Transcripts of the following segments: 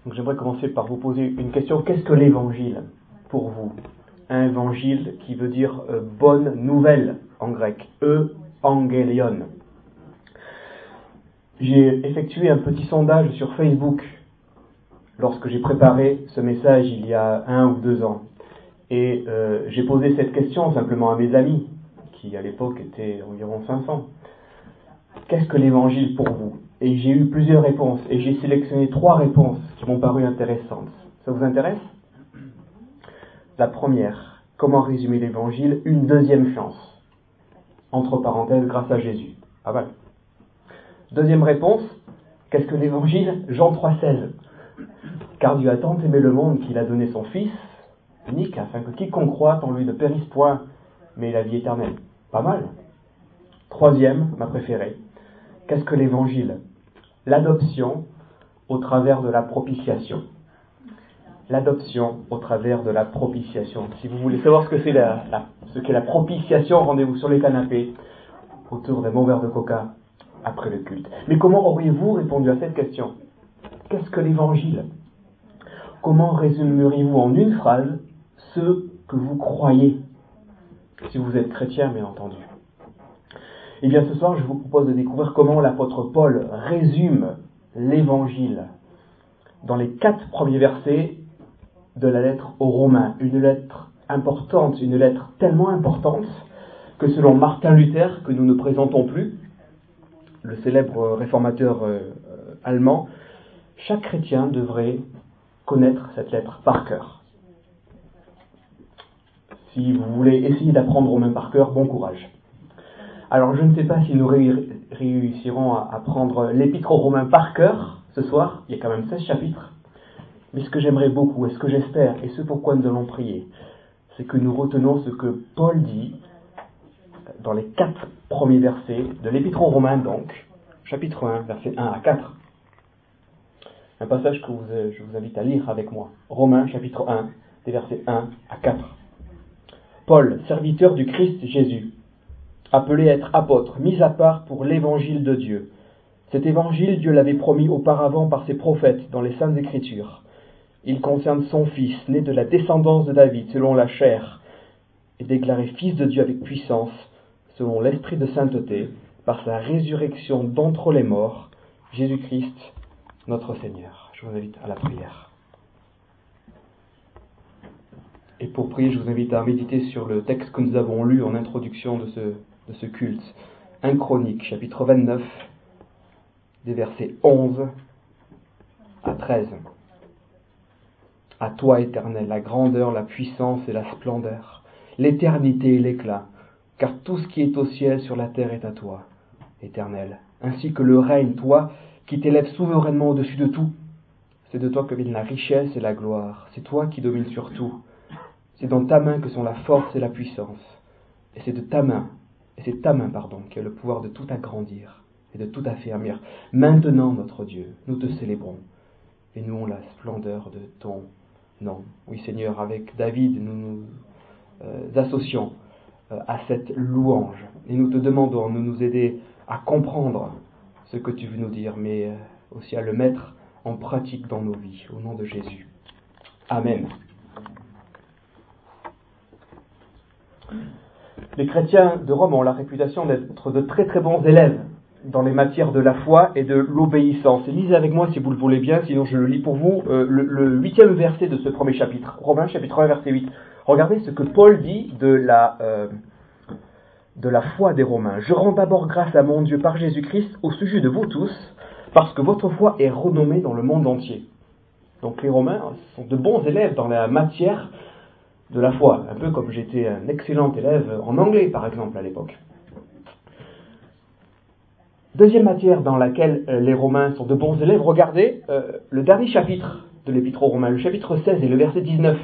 Donc j'aimerais commencer par vous poser une question. Qu'est-ce que l'évangile pour vous? Un évangile qui veut dire bonne nouvelle en grec. Evangelion. J'ai effectué un petit sondage sur Facebook lorsque j'ai préparé ce message il y a 1 ou 2 ans. Et j'ai posé cette question simplement à mes amis, qui à l'époque étaient environ 500. Qu'est-ce que l'évangile pour vous? Et j'ai eu plusieurs réponses, et j'ai sélectionné 3 réponses qui m'ont paru intéressantes. Ça vous intéresse? La première, comment résumer l'évangile? Une deuxième chance. Entre parenthèses, grâce à Jésus. Ah voilà. Deuxième réponse, qu'est-ce que l'évangile? Jean 3,16. Car Dieu a tant aimé le monde qu'il a donné son Fils unique, afin que quiconque croit en lui ne périsse point, mais ait la vie éternelle. Pas mal. Troisième, ma préférée, qu'est-ce que l'évangile? L'adoption au travers de la propitiation. L'adoption au travers de la propitiation. Si vous voulez savoir ce que c'est ce qu'est la propitiation, rendez-vous sur les canapés, autour d'un bon verre de coca, après le culte. Mais comment auriez-vous répondu à cette question? Qu'est-ce que l'évangile? Comment résumeriez-vous en une phrase ce que vous croyez? Si vous êtes chrétien, bien entendu. Eh bien, ce soir, je vous propose de découvrir comment l'apôtre Paul résume l'évangile dans les 4 premiers versets de la lettre aux Romains. Une lettre importante, une lettre tellement importante que selon Martin Luther, que nous ne présentons plus, le célèbre réformateur allemand, chaque chrétien devrait connaître cette lettre par cœur. Si vous voulez essayer d'apprendre Romains par cœur, bon courage. Alors je ne sais pas si nous réussirons à apprendre l'épître aux Romains par cœur ce soir, il y a quand même 16 chapitres, mais ce que j'aimerais beaucoup, et ce que j'espère, et ce pourquoi nous allons prier, c'est que nous retenons ce que Paul dit dans les 4 premiers versets de l'épître aux Romains, donc, chapitre 1, versets 1 à 4. Un passage que je vous invite à lire avec moi. Romains, chapitre 1, des versets 1 à 4. Paul, serviteur du Christ Jésus, appelé à être apôtre, mis à part pour l'évangile de Dieu. Cet évangile, Dieu l'avait promis auparavant par ses prophètes dans les Saintes Écritures. Il concerne son Fils, né de la descendance de David, selon la chair, et déclaré Fils de Dieu avec puissance, selon l'Esprit de sainteté, par sa résurrection d'entre les morts, Jésus-Christ, notre Seigneur. Je vous invite à la prière. Et pour prier, je vous invite à méditer sur le texte que nous avons lu en introduction de ce culte. 1 Chroniques, chapitre 29, des versets 11 à 13. À toi, Éternel, la grandeur, la puissance et la splendeur, l'éternité et l'éclat, car tout ce qui est au ciel sur la terre est à toi, Éternel, ainsi que le règne, toi qui t'élèves souverainement au-dessus de tout. C'est de toi que viennent la richesse et la gloire, c'est toi qui domines sur tout. C'est dans ta main que sont la force et la puissance. Et c'est ta main qui a le pouvoir de tout agrandir et de tout affermir. Maintenant, notre Dieu, nous te célébrons et nous la splendeur de ton nom. Oui, Seigneur, avec David, nous nous associons à cette louange. Et nous te demandons de nous aider à comprendre ce que tu veux nous dire, mais aussi à le mettre en pratique dans nos vies. Au nom de Jésus. Amen. Les chrétiens de Rome ont la réputation d'être de très très bons élèves dans les matières de la foi et de l'obéissance. Et lisez avec moi si vous le voulez bien, sinon je le lis pour vous, le 8e verset de ce premier chapitre, Romains chapitre 1 verset 8. Regardez ce que Paul dit de la foi des Romains. Je rends d'abord grâce à mon Dieu par Jésus-Christ au sujet de vous tous, parce que votre foi est renommée dans le monde entier. Donc les Romains sont de bons élèves dans la matière de la foi, un peu comme j'étais un excellent élève en anglais, par exemple, à l'époque. Deuxième matière dans laquelle les Romains sont de bons élèves, regardez le dernier chapitre de l'Épître aux Romains, le chapitre 16 et le verset 19.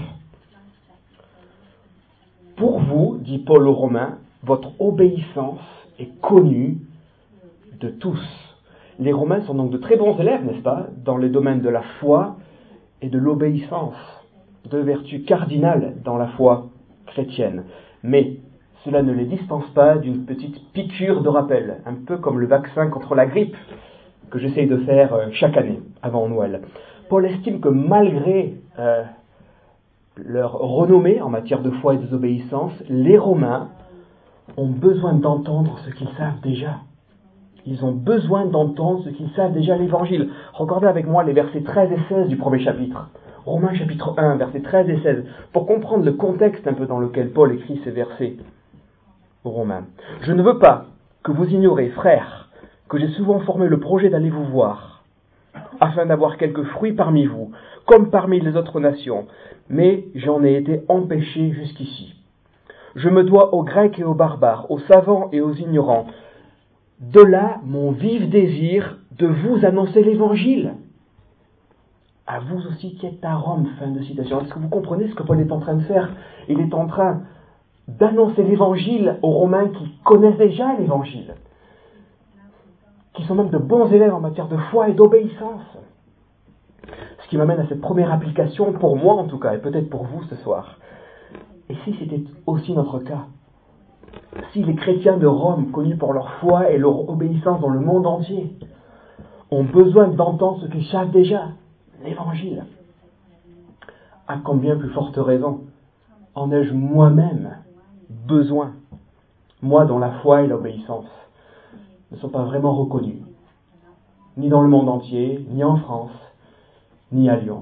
Pour vous, dit Paul aux Romains, votre obéissance est connue de tous. Les Romains sont donc de très bons élèves, n'est-ce pas, dans les domaines de la foi et de l'obéissance. 2 vertus cardinales dans la foi chrétienne. Mais cela ne les dispense pas d'une petite piqûre de rappel, un peu comme le vaccin contre la grippe que j'essaye de faire chaque année avant Noël. Paul estime que malgré leur renommée en matière de foi et de désobéissance, les Romains ont besoin d'entendre ce qu'ils savent déjà. Ils ont besoin d'entendre ce qu'ils savent déjà l'Évangile. Regardez avec moi les versets 13 et 16 du premier chapitre. Romains chapitre 1, versets 13 et 16, pour comprendre le contexte un peu dans lequel Paul écrit ces versets aux Romains. « Je ne veux pas que vous ignorez, frères, que j'ai souvent formé le projet d'aller vous voir, afin d'avoir quelques fruits parmi vous, comme parmi les autres nations, mais j'en ai été empêché jusqu'ici. Je me dois aux Grecs et aux barbares, aux savants et aux ignorants. De là mon vif désir de vous annoncer l'Évangile. À vous aussi qui êtes à Rome. » Fin de citation. Est-ce que vous comprenez ce que Paul est en train de faire? Il est en train d'annoncer l'Évangile aux Romains qui connaissent déjà l'Évangile, qui sont même de bons élèves en matière de foi et d'obéissance. Ce qui m'amène à cette première application, pour moi en tout cas, et peut-être pour vous ce soir. Et si c'était aussi notre cas? Si les chrétiens de Rome, connus pour leur foi et leur obéissance dans le monde entier, ont besoin d'entendre ce qu'ils savent déjà, l'Évangile, à combien plus forte raison en ai-je moi-même besoin, moi dont la foi et l'obéissance ne sont pas vraiment reconnus, ni dans le monde entier, ni en France, ni à Lyon.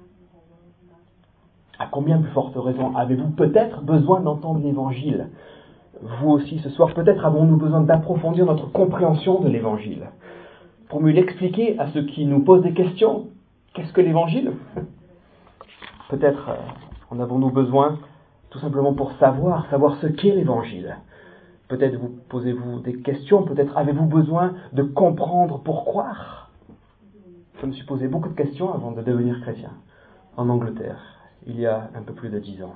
À combien plus forte raison avez-vous peut-être besoin d'entendre l'Évangile? Vous aussi ce soir, peut-être avons-nous besoin d'approfondir notre compréhension de l'Évangile, pour mieux l'expliquer à ceux qui nous posent des questions. Qu'est-ce que l'Évangile? Peut-être en avons-nous besoin tout simplement pour savoir ce qu'est l'Évangile. Peut-être vous posez-vous des questions, peut-être avez-vous besoin de comprendre pour croire. Je me suis posé beaucoup de questions avant de devenir chrétien, en Angleterre, il y a un peu plus de 10 ans.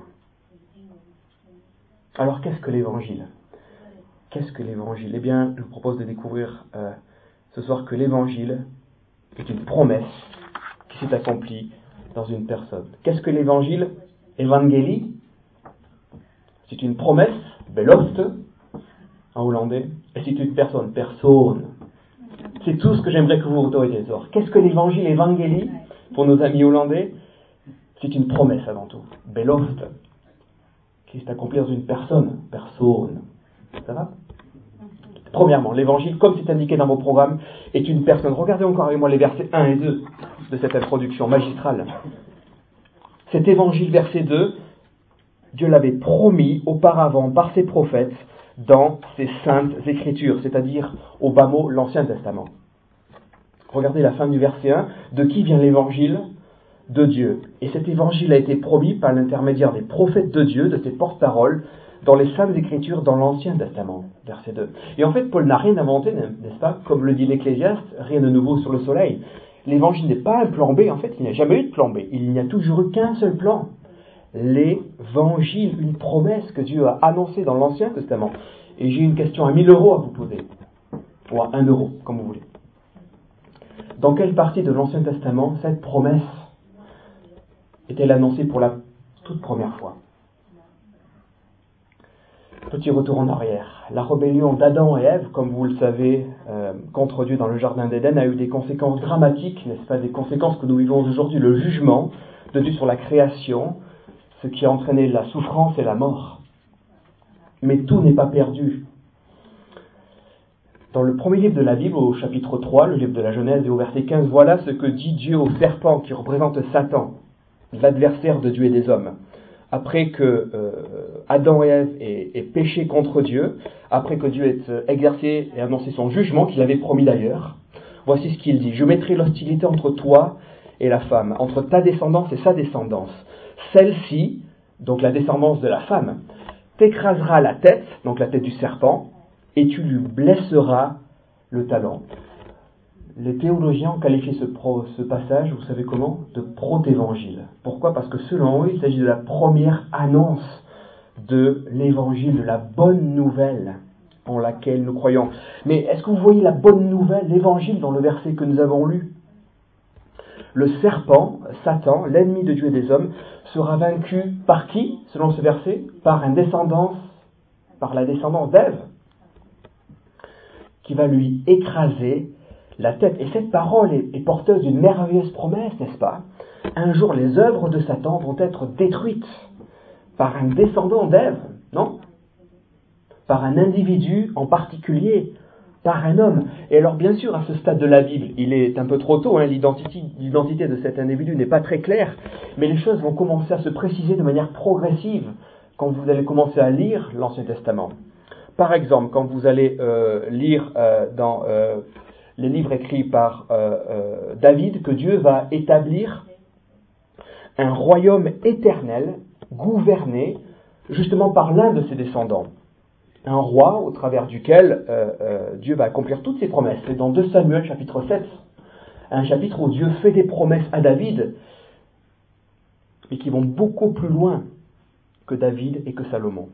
Alors qu'est-ce que l'Évangile? Qu'est-ce que l'Évangile? Eh bien, je vous propose de découvrir ce soir que l'Évangile est une promesse qui s'est accomplie dans une personne. Qu'est-ce que l'Évangile? Evangelie, c'est une promesse, belofte, en hollandais, et c'est une personne, persoon. C'est tout ce que j'aimerais que vous retenez ce soir. Qu'est-ce que l'Évangile, Evangelie, pour nos amis hollandais? C'est une promesse avant tout, belofte, qui s'est accomplie dans une personne, persoon. Ça va? Premièrement, l'Évangile, comme c'est indiqué dans vos programmes, est une personne. Regardez encore avec moi les versets 1 et 2 de cette introduction magistrale. Cet Évangile, verset 2, Dieu l'avait promis auparavant par ses prophètes dans ses saintes écritures, c'est-à-dire au bas mot l'Ancien Testament. Regardez la fin du verset 1. De qui vient l'Évangile? De Dieu. Et cet Évangile a été promis par l'intermédiaire des prophètes de Dieu, de ses porte-paroles, dans les saintes écritures dans l'Ancien Testament, verset 2. Et en fait, Paul n'a rien inventé, n'est-ce pas? Comme le dit l'Ecclésiaste, rien de nouveau sur le soleil. L'Évangile n'est pas un plan B, en fait, il n'y a jamais eu de plan B. Il n'y a toujours eu qu'un seul plan. L'Évangile, une promesse que Dieu a annoncée dans l'Ancien Testament. Et j'ai une question à 1000 € à vous poser, ou à 1 euro, comme vous voulez. Dans quelle partie de l'Ancien Testament cette promesse est-elle annoncée pour la toute première fois? Petit retour en arrière. La rébellion d'Adam et Ève, comme vous le savez, contre Dieu dans le jardin d'Éden, a eu des conséquences dramatiques, n'est-ce pas, des conséquences que nous vivons aujourd'hui, le jugement de Dieu sur la création, ce qui a entraîné la souffrance et la mort. Mais tout n'est pas perdu. Dans le premier livre de la Bible, au chapitre 3, le livre de la Genèse et au verset 15, voilà ce que dit Dieu au serpent qui représente Satan, l'adversaire de Dieu et des hommes. Après que Adam et Ève aient péché contre Dieu, après que Dieu ait exercé et annoncé son jugement, qu'il avait promis d'ailleurs, voici ce qu'il dit. Je mettrai l'hostilité entre toi et la femme, entre ta descendance et sa descendance. Celle-ci, donc la descendance de la femme, t'écrasera la tête, donc la tête du serpent, et tu lui blesseras le talon. Les théologiens ont qualifié ce passage, vous savez comment? De protévangile. Pourquoi? Parce que selon eux, il s'agit de la première annonce de l'évangile, de la bonne nouvelle en laquelle nous croyons. Mais est-ce que vous voyez la bonne nouvelle, l'évangile dans le verset que nous avons lu? Le serpent, Satan, l'ennemi de Dieu et des hommes, sera vaincu par qui, selon ce verset? Par la descendance d'Ève, qui va lui écraser la tête. Et cette parole est porteuse d'une merveilleuse promesse, n'est-ce pas? Un jour, les œuvres de Satan vont être détruites par un descendant d'Ève, non? Par un individu en particulier, par un homme. Et alors, bien sûr, à ce stade de la Bible, il est un peu trop tôt, l'identité de cet individu n'est pas très claire, mais les choses vont commencer à se préciser de manière progressive quand vous allez commencer à lire l'Ancien Testament. Par exemple, quand vous allez lire dans les livres écrits par David, que Dieu va établir un royaume éternel, gouverné justement par l'un de ses descendants. Un roi au travers duquel Dieu va accomplir toutes ses promesses. C'est dans 2 Samuel chapitre 7, un chapitre où Dieu fait des promesses à David, mais qui vont beaucoup plus loin que David et que Salomon.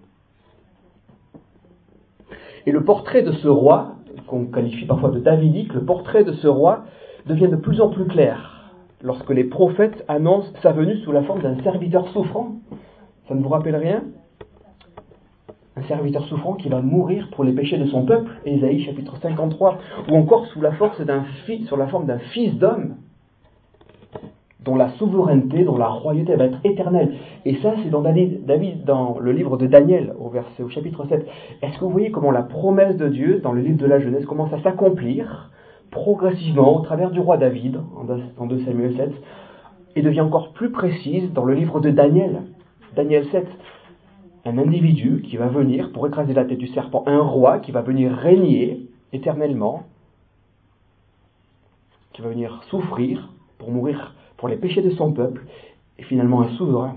Et le portrait de ce roi, qu'on qualifie parfois de davidique, le portrait de ce roi devient de plus en plus clair lorsque les prophètes annoncent sa venue sous la forme d'un serviteur souffrant. Ça ne vous rappelle rien? Un serviteur souffrant qui va mourir pour les péchés de son peuple, Ésaïe chapitre 53, ou encore sous la forme d'un fils d'homme, dont la souveraineté, dont la royauté va être éternelle. Et ça, c'est dans David, dans le livre de Daniel, au chapitre 7. Est-ce que vous voyez comment la promesse de Dieu, dans le livre de la Genèse, commence à s'accomplir progressivement au travers du roi David, en 2 Samuel 7, et devient encore plus précise dans le livre de Daniel, Daniel 7. Un individu qui va venir pour écraser la tête du serpent, un roi qui va venir régner éternellement, qui va venir souffrir pour mourir pour les péchés de son peuple, et finalement un souverain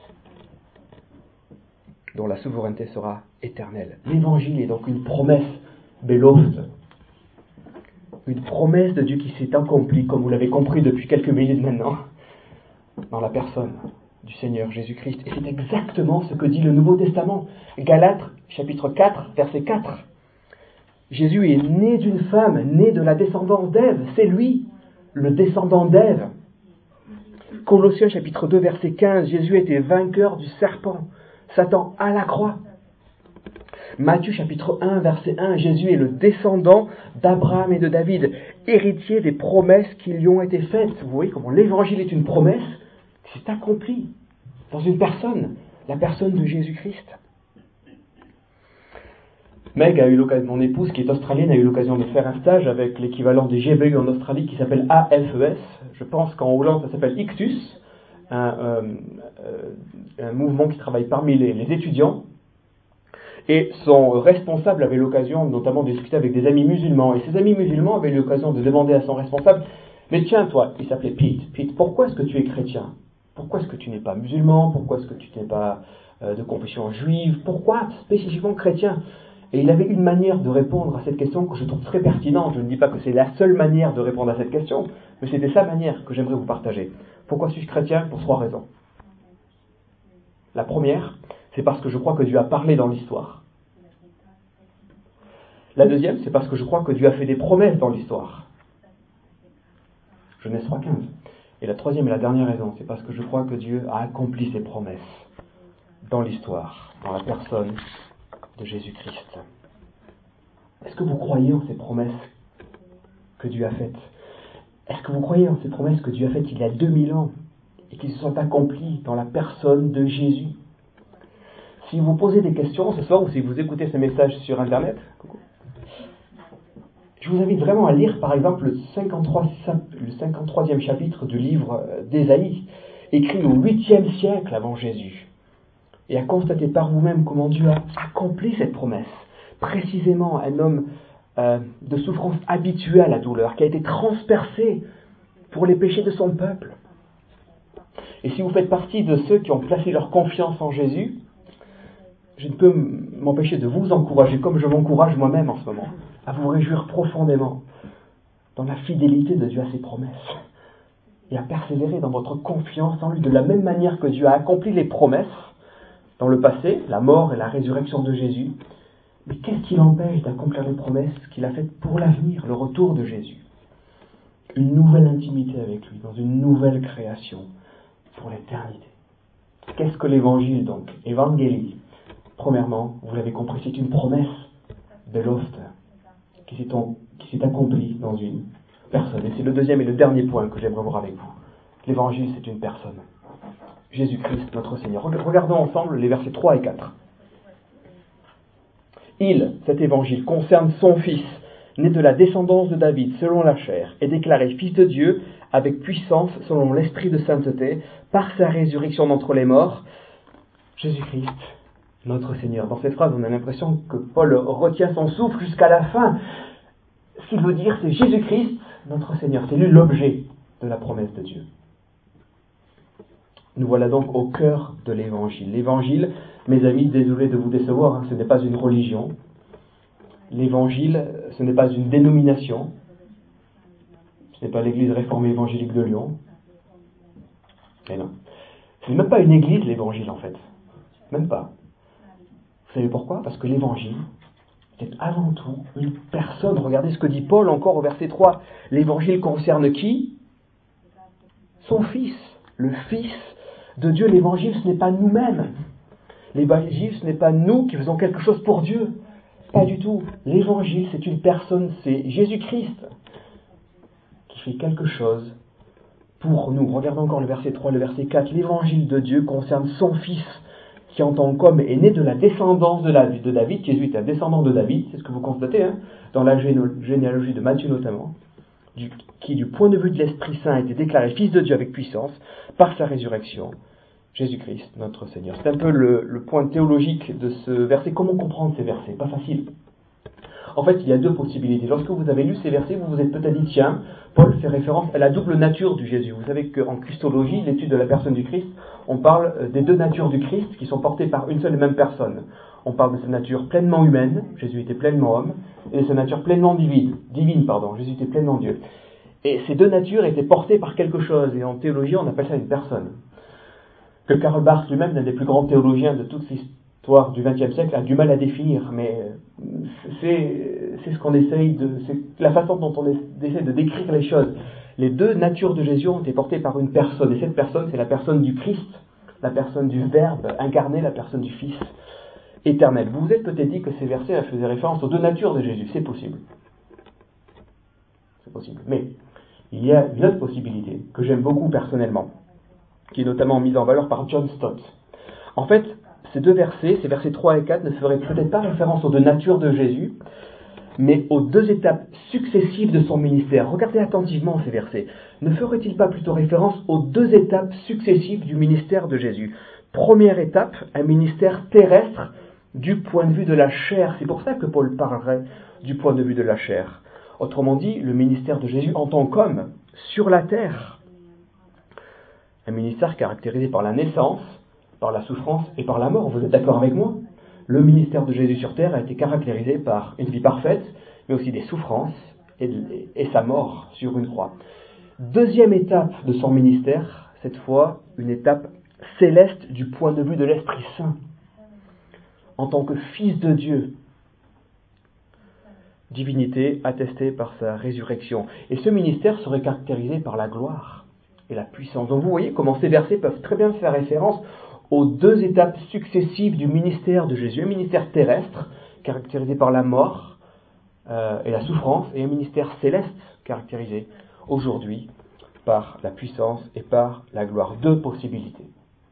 dont la souveraineté sera éternelle. L'évangile est donc une promesse beloved, une promesse de Dieu qui s'est accomplie, comme vous l'avez compris depuis quelques minutes maintenant, dans la personne du Seigneur Jésus-Christ. Et c'est exactement ce que dit le Nouveau Testament. Galates, chapitre 4, verset 4. Jésus est né d'une femme, né de la descendance d'Ève. C'est lui, le descendant d'Ève. Colossiens, chapitre 2, verset 15. Jésus était vainqueur du serpent, Satan à la croix. Matthieu, chapitre 1, verset 1. Jésus est le descendant d'Abraham et de David, héritier des promesses qui lui ont été faites. Vous voyez comment l'évangile est une promesse qui s'est accomplie dans une personne, la personne de Jésus-Christ. Meg a eu l'occasion, mon épouse qui est australienne, a eu l'occasion de faire un stage avec l'équivalent des GBU en Australie qui s'appelle AFES. Je pense qu'en Hollande ça s'appelle Ictus, un mouvement qui travaille parmi les étudiants. Et son responsable avait l'occasion notamment de discuter avec des amis musulmans. Et ces amis musulmans avaient l'occasion de demander à son responsable, mais tiens toi, il s'appelait Pete, pourquoi est-ce que tu es chrétien? Pourquoi est-ce que tu n'es pas musulman? Pourquoi est-ce que tu n'es pas de confession juive? Pourquoi spécifiquement chrétien? Et il avait une manière de répondre à cette question que je trouve très pertinente. Je ne dis pas que c'est la seule manière de répondre à cette question, mais c'était sa manière que j'aimerais vous partager. Pourquoi suis-je chrétien? Pour 3 raisons. La première, c'est parce que je crois que Dieu a parlé dans l'histoire. La deuxième, c'est parce que je crois que Dieu a fait des promesses dans l'histoire. Genèse 3.15. Et la troisième et la dernière raison, c'est parce que je crois que Dieu a accompli ses promesses dans l'histoire, dans la personne de Jésus-Christ. Est-ce que vous croyez en ces promesses que Dieu a faites? Est-ce que vous croyez en ces promesses que Dieu a faites il y a 2000 ans et qui se sont accomplies dans la personne de Jésus? Si vous posez des questions ce soir ou si vous écoutez ce message sur Internet, je vous invite vraiment à lire par exemple le 53e chapitre du livre d'Ésaïe, écrit au 8e siècle avant Jésus, et à constater par vous-même comment Dieu a accompli cette promesse. Précisément un homme de souffrance habitué à la douleur, qui a été transpercé pour les péchés de son peuple. Et si vous faites partie de ceux qui ont placé leur confiance en Jésus, je ne peux m'empêcher de vous encourager, comme je m'encourage moi-même en ce moment, à vous réjouir profondément dans la fidélité de Dieu à ses promesses et à persévérer dans votre confiance en lui, de la même manière que Dieu a accompli les promesses dans le passé, la mort et la résurrection de Jésus. Mais qu'est-ce qui l'empêche d'accomplir les promesses qu'il a faites pour l'avenir, le retour de Jésus? Une nouvelle intimité avec lui, dans une nouvelle création pour l'éternité. Qu'est-ce que l'évangile donc? Évangélie. Premièrement, vous l'avez compris, c'est une promesse de l'ost qui s'est accomplie dans une personne. Et c'est le deuxième et le dernier point que j'aimerais voir avec vous. L'évangile, c'est une personne. Jésus-Christ, notre Seigneur. Regardons ensemble les versets 3 et 4. Cet évangile, concerne son Fils, né de la descendance de David selon la chair, et déclaré Fils de Dieu avec puissance selon l'esprit de sainteté, par sa résurrection d'entre les morts. Jésus-Christ, notre Seigneur. Dans cette phrase, on a l'impression que Paul retient son souffle jusqu'à la fin. Ce qu'il veut dire, c'est Jésus-Christ, notre Seigneur. C'est lui l'objet de la promesse de Dieu. Nous voilà donc au cœur de l'Évangile. L'Évangile, mes amis, désolé de vous décevoir, ce n'est pas une religion. L'Évangile, ce n'est pas une dénomination. Ce n'est pas l'Église réformée évangélique de Lyon. Et non. Ce n'est même pas une église, l'Évangile, en fait. Même pas. Vous savez pourquoi ? Parce que l'Évangile, c'est avant tout une personne. Regardez ce que dit Paul encore au verset 3. L'Évangile concerne qui ? Son Fils. Le Fils de Dieu. L'Évangile, ce n'est pas nous-mêmes. L'Évangile, ce n'est pas nous qui faisons quelque chose pour Dieu. Pas du tout. L'Évangile, c'est une personne. C'est Jésus-Christ qui fait quelque chose pour nous. Regardons encore le verset 3, le verset 4. L'Évangile de Dieu concerne son Fils, qui en tant qu'homme est né de la descendance de David. Jésus est un descendant de David, c'est ce que vous constatez, dans la généalogie de Matthieu notamment, qui du point de vue de l'Esprit Saint a été déclaré Fils de Dieu avec puissance, par sa résurrection, Jésus-Christ, notre Seigneur. C'est un peu le point théologique de ce verset. Comment comprendre ces versets ? Pas facile. En fait, il y a deux possibilités. Lorsque vous avez lu ces versets, vous vous êtes peut-être dit, tiens, Paul fait référence à la double nature du Jésus. Vous savez qu'en Christologie, l'étude de la personne du Christ, on parle des deux natures du Christ qui sont portées par une seule et même personne. On parle de sa nature pleinement humaine, Jésus était pleinement homme, et de sa nature pleinement divine, Jésus était pleinement Dieu. Et ces deux natures étaient portées par quelque chose, et en théologie, on appelle ça une personne. Que Karl Barth lui-même, l'un des plus grands théologiens de toute l'histoire du XXe siècle, a du mal à définir, mais c'est ce qu'on essaye c'est la façon dont on essaie de décrire les choses. Les deux natures de Jésus ont été portées par une personne, et cette personne, c'est la personne du Christ, la personne du Verbe incarné, la personne du Fils éternel. Vous vous êtes peut-être dit que ces versets faisaient référence aux deux natures de Jésus. C'est possible. C'est possible. Mais il y a une autre possibilité que j'aime beaucoup personnellement, qui est notamment mise en valeur par John Stott. En fait, ces deux versets, ces versets 3 et 4, ne feraient peut-être pas référence aux deux natures de Jésus, mais aux deux étapes successives de son ministère. Regardez attentivement ces versets. Ne ferait-il pas plutôt référence aux deux étapes successives du ministère de Jésus ? Première étape, un ministère terrestre du point de vue de la chair. C'est pour ça que Paul parlerait du point de vue de la chair. Autrement dit, le ministère de Jésus en tant qu'homme sur la terre. Un ministère caractérisé par la naissance, par la souffrance et par la mort. Vous êtes d'accord avec moi ? Le ministère de Jésus sur terre a été caractérisé par une vie parfaite, mais aussi des souffrances et sa mort sur une croix. Deuxième étape de son ministère, cette fois une étape céleste du point de vue de l'Esprit Saint. En tant que Fils de Dieu, divinité attestée par sa résurrection. Et ce ministère serait caractérisé par la gloire et la puissance. Donc vous voyez comment ces versets peuvent très bien faire référence aux deux étapes successives du ministère de Jésus. Un ministère terrestre, caractérisé par la mort et la souffrance, et un ministère céleste, caractérisé aujourd'hui par la puissance et par la gloire. Deux possibilités.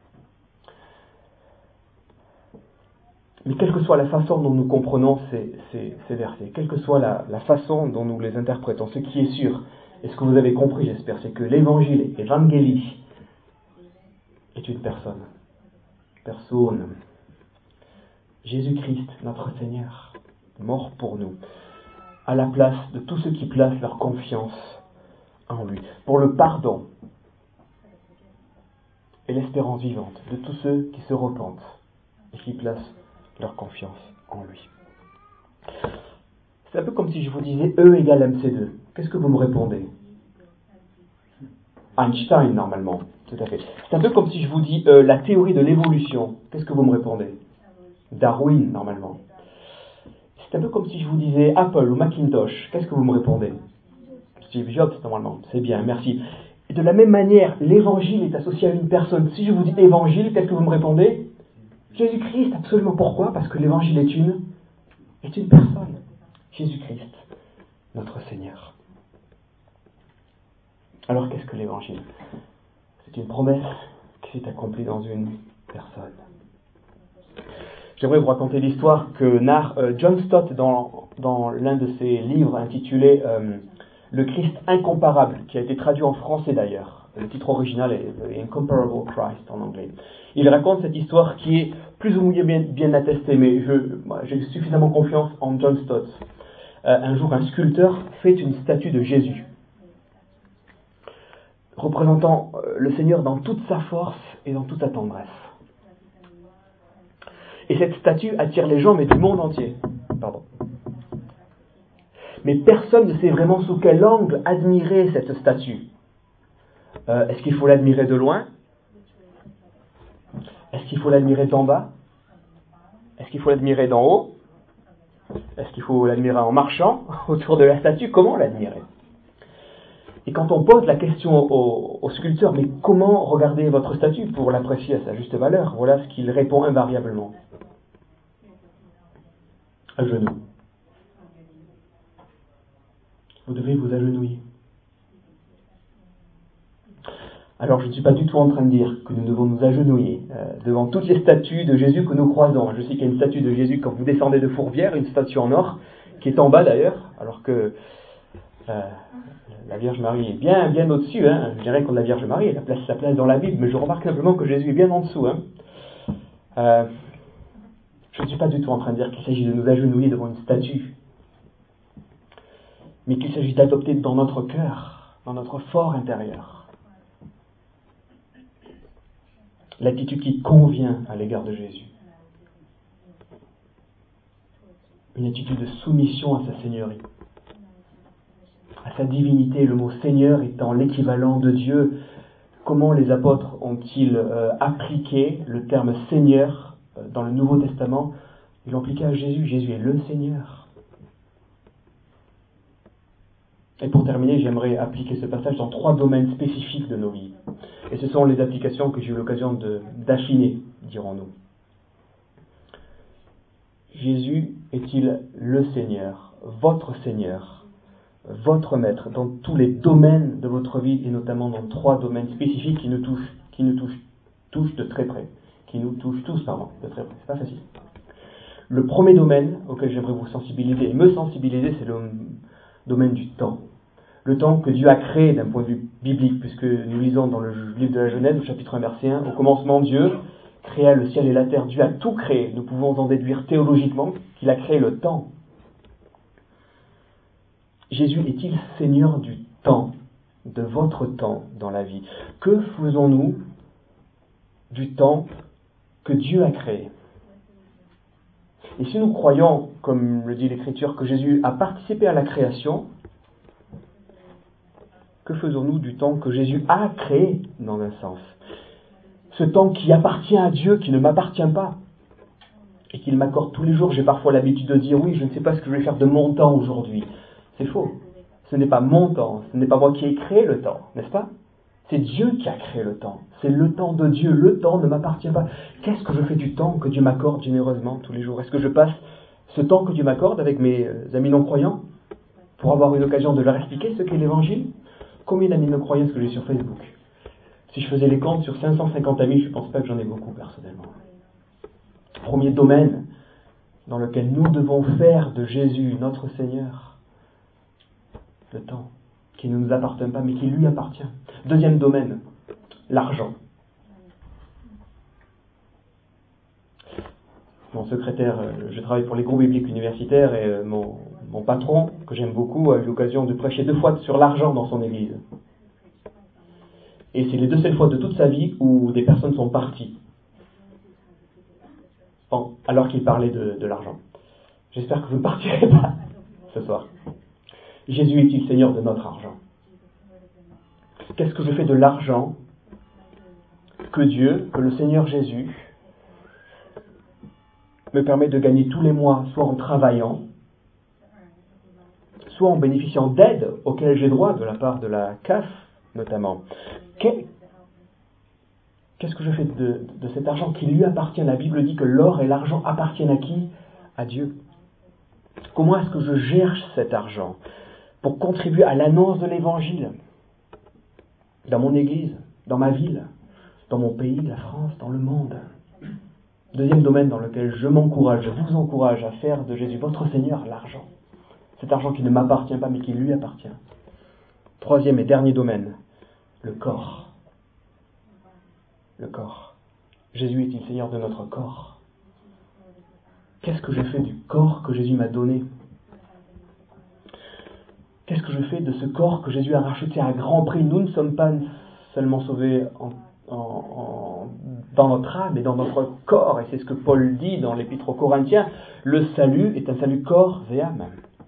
Mais quelle que soit la façon dont nous comprenons ces versets, quelle que soit la façon dont nous les interprétons, ce qui est sûr, et ce que vous avez compris, j'espère, c'est que l'évangile, évangélie, est une personne. Jésus-Christ, notre Seigneur, mort pour nous, à la place de tous ceux qui placent leur confiance en lui, pour le pardon et l'espérance vivante de tous ceux qui se repentent et qui placent leur confiance en lui. C'est un peu comme si je vous disais E égale MC2. Qu'est-ce que vous me répondez ? Einstein, normalement. Tout à fait. C'est un peu comme si je vous dis la théorie de l'évolution. Qu'est-ce que vous me répondez ? Darwin, normalement. C'est un peu comme si je vous disais Apple ou Macintosh. Qu'est-ce que vous me répondez ? Steve Jobs, normalement. C'est bien, merci. Et de la même manière, l'évangile est associé à une personne. Si je vous dis évangile, qu'est-ce que vous me répondez ? Jésus-Christ, absolument. Pourquoi ? Parce que l'évangile est une personne. Jésus-Christ, notre Seigneur. Alors qu'est-ce que l'Évangile? C'est une promesse qui s'est accomplie dans une personne. J'aimerais vous raconter l'histoire que narre John Stott dans l'un de ses livres intitulé Le Christ incomparable, qui a été traduit en français d'ailleurs. Le titre original est The Incomparable Christ en anglais. Il raconte cette histoire qui est plus ou moins bien attestée, mais j'ai suffisamment confiance en John Stott. Un jour, un sculpteur fait une statue de Jésus, représentant le Seigneur dans toute sa force et dans toute sa tendresse. Et cette statue attire les gens, mais du monde entier. Mais personne ne sait vraiment sous quel angle admirer cette statue. Est-ce qu'il faut l'admirer de loin? Est-ce qu'il faut l'admirer d'en bas? Est-ce qu'il faut l'admirer d'en haut? Est-ce qu'il faut l'admirer en marchant autour de la statue? Comment l'admirer? Et quand on pose la question au sculpteur, mais comment regarder votre statue pour l'apprécier à sa juste valeur? Voilà ce qu'il répond invariablement. À genoux. Vous devez vous agenouiller. Alors je ne suis pas du tout en train de dire que nous devons nous agenouiller devant toutes les statues de Jésus que nous croisons. Je sais qu'il y a une statue de Jésus quand vous descendez de Fourvière, une statue en or, qui est en bas d'ailleurs, alors que la Vierge Marie est bien au-dessus. Je dirais que la Vierge Marie, elle a sa place dans la Bible, mais je remarque simplement que Jésus est bien en dessous. Je ne suis pas du tout en train de dire qu'il s'agit de nous agenouiller devant une statue, mais qu'il s'agit d'adopter dans notre cœur, dans notre fort intérieur, l'attitude qui convient à l'égard de Jésus. Une attitude de soumission à sa seigneurie, à sa divinité, le mot Seigneur étant l'équivalent de Dieu. Comment les apôtres ont-ils appliqué le terme Seigneur dans le Nouveau Testament? Ils l'ont appliqué à Jésus. Jésus est le Seigneur. Et pour terminer, j'aimerais appliquer ce passage dans 3 domaines spécifiques de nos vies. Et ce sont les applications que j'ai eu l'occasion d'affiner, dirons-nous. Jésus est-il le Seigneur, votre Maître, dans tous les domaines de votre vie, et notamment dans 3 domaines spécifiques qui nous touchent de très près. Qui nous touchent tous, de très près. C'est pas facile. Le premier domaine auquel j'aimerais vous sensibiliser, et me sensibiliser, c'est le domaine du temps. Le temps que Dieu a créé d'un point de vue biblique, puisque nous lisons dans le livre de la Genèse, au chapitre 1, verset 1, au commencement Dieu créa le ciel et la terre. Dieu a tout créé. Nous pouvons en déduire théologiquement qu'il a créé le temps. Jésus est-il Seigneur du temps, de votre temps dans la vie? Que faisons-nous du temps que Dieu a créé? Et si nous croyons, comme le dit l'Écriture, que Jésus a participé à la création, que faisons-nous du temps que Jésus a créé, dans un sens? Ce temps qui appartient à Dieu, qui ne m'appartient pas, et qu'il m'accorde tous les jours. J'ai parfois l'habitude de dire, oui, je ne sais pas ce que je vais faire de mon temps aujourd'hui. C'est faux. Ce n'est pas mon temps, ce n'est pas moi qui ai créé le temps, n'est-ce pas? C'est Dieu qui a créé le temps. C'est le temps de Dieu. Le temps ne m'appartient pas. Qu'est-ce que je fais du temps que Dieu m'accorde généreusement tous les jours? Est-ce que je passe ce temps que Dieu m'accorde avec mes amis non-croyants pour avoir une occasion de leur expliquer ce qu'est l'Évangile? Combien d'amis non-croyants est-ce que j'ai sur Facebook? Si je faisais les comptes sur 550 amis, je ne pense pas que j'en ai beaucoup personnellement. Premier domaine dans lequel nous devons faire de Jésus notre Seigneur, le temps qui ne nous appartient pas mais qui lui appartient. Deuxième domaine, l'argent. Mon secrétaire, je travaille pour les groupes bibliques universitaires et mon patron, que j'aime beaucoup, a eu l'occasion de prêcher 2 fois sur l'argent dans son église. Et c'est les 2 seules fois de toute sa vie où des personnes sont parties. Bon, alors qu'il parlait de l'argent. J'espère que vous ne partirez pas ce soir. Jésus est-il Seigneur de notre argent? Qu'est-ce que je fais de l'argent que Dieu, que le Seigneur Jésus, me permet de gagner tous les mois, soit en travaillant, soit en bénéficiant d'aides auxquelles j'ai droit de la part de la CAF, notamment. Qu'est-ce que je fais de cet argent qui lui appartient? La Bible dit que l'or et l'argent appartiennent à qui? À Dieu. Comment est-ce que je gère cet argent pour contribuer à l'annonce de l'Évangile? dans mon église, dans ma ville, dans mon pays, la France, dans le monde. Deuxième domaine dans lequel je m'encourage, je vous encourage à faire de Jésus votre Seigneur, l'argent. Cet argent qui ne m'appartient pas mais qui lui appartient. Troisième et dernier domaine, le corps. Le corps. Jésus est-il Seigneur de notre corps? Qu'est-ce que je fais du corps que Jésus m'a donné? Qu'est-ce que je fais de ce corps que Jésus a racheté à grand prix? Nous ne sommes pas seulement sauvés dans notre âme et dans notre corps, et c'est ce que Paul dit dans l'Épître aux Corinthiens, le salut est un salut corps et âme.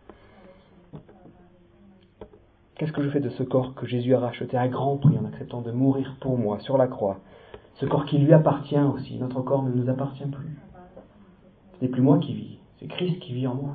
Qu'est-ce que je fais de ce corps que Jésus a racheté à grand prix en acceptant de mourir pour moi sur la croix? Ce corps qui lui appartient aussi, notre corps ne nous appartient plus. Ce n'est plus moi qui vis, c'est Christ qui vit en moi.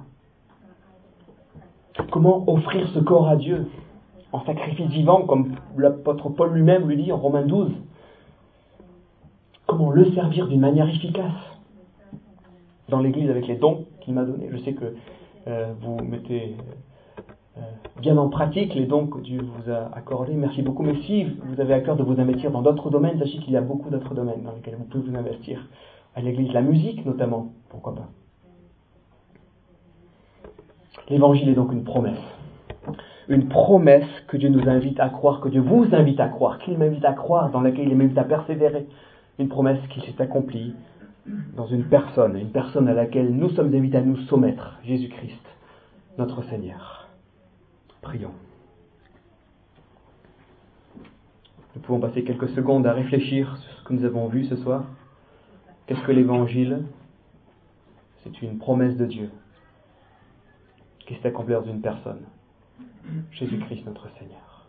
Comment offrir ce corps à Dieu en sacrifice vivant, comme l'apôtre Paul lui-même lui dit en Romains 12? Comment le servir d'une manière efficace dans l'Église avec les dons qu'il m'a donnés? Je sais que vous mettez bien en pratique les dons que Dieu vous a accordés. Merci beaucoup. Mais si vous avez à cœur de vous investir dans d'autres domaines, sachez qu'il y a beaucoup d'autres domaines dans lesquels vous pouvez vous investir. À l'Église, la musique notamment, pourquoi pas. L'Évangile est donc une promesse. Une promesse que Dieu nous invite à croire, que Dieu vous invite à croire, qu'il m'invite à croire, dans laquelle il m'invite à persévérer. Une promesse qui s'est accomplie dans une personne à laquelle nous sommes invités à nous soumettre, Jésus-Christ, notre Seigneur. Prions. Nous pouvons passer quelques secondes à réfléchir sur ce que nous avons vu ce soir. Qu'est-ce que l'Évangile? C'est une promesse de Dieu qui s'est accomplie dans une personne, Jésus-Christ notre Seigneur.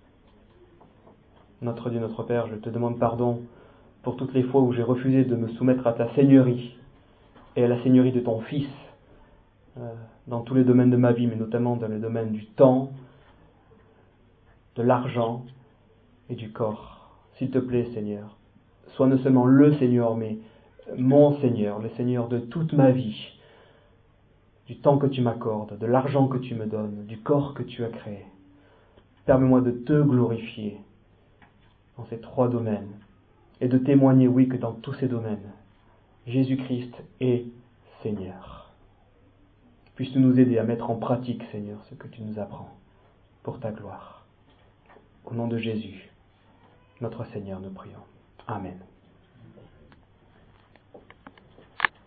Notre Dieu, notre Père, je te demande pardon pour toutes les fois où j'ai refusé de me soumettre à ta seigneurie et à la seigneurie de ton Fils dans tous les domaines de ma vie, mais notamment dans le domaine du temps, de l'argent et du corps. S'il te plaît, Seigneur, sois non seulement le Seigneur, mais mon Seigneur, le Seigneur de toute ma vie, du temps que tu m'accordes, de l'argent que tu me donnes, du corps que tu as créé. Permets-moi de te glorifier dans ces trois domaines et de témoigner, oui, que dans tous ces domaines, Jésus-Christ est Seigneur. Puisses-tu nous aider à mettre en pratique, Seigneur, ce que tu nous apprends pour ta gloire. Au nom de Jésus, notre Seigneur, nous prions. Amen.